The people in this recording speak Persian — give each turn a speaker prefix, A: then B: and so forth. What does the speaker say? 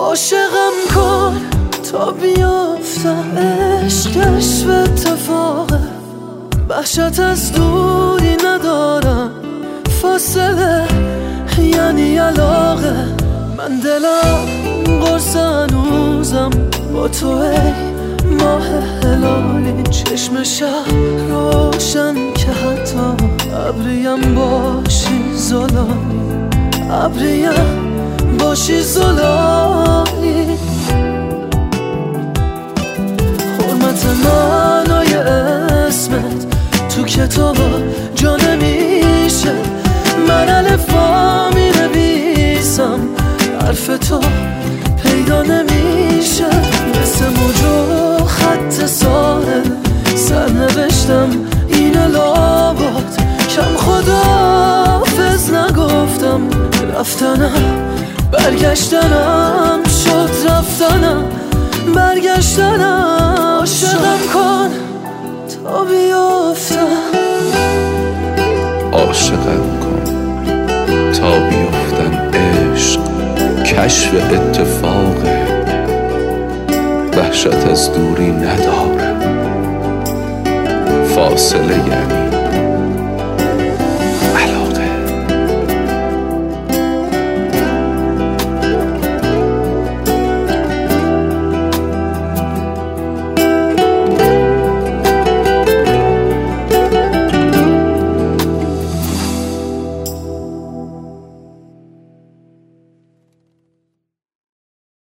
A: عاشقم کن تا بیافتم، عشق کشف اتفاقه، وحشت از دوری ندارم، فاصله یعنی علاقه. من دلم قرص هنوزم با تو، ای ماه هلالی، چشم شب روشن که حتی ابریم باشی زلالی، ابریم باشی زلالی. حرمت معنای اسمت تو کتابا جا نمیشه، من الفا می نویسم حرف تو پیدا نمیشه، مثل موج و خط ساحل سرنوشتم اینه لابد، کم خداحافظ نگفتم، رفتنم برگشتنم شد، رفتنم برگشتنم. عاشقم کن تا بیافتم،
B: عاشقم کن تا بیافتم، عشق کشف اتفاقه، وحشت از دوری نداره، فاصله یعنی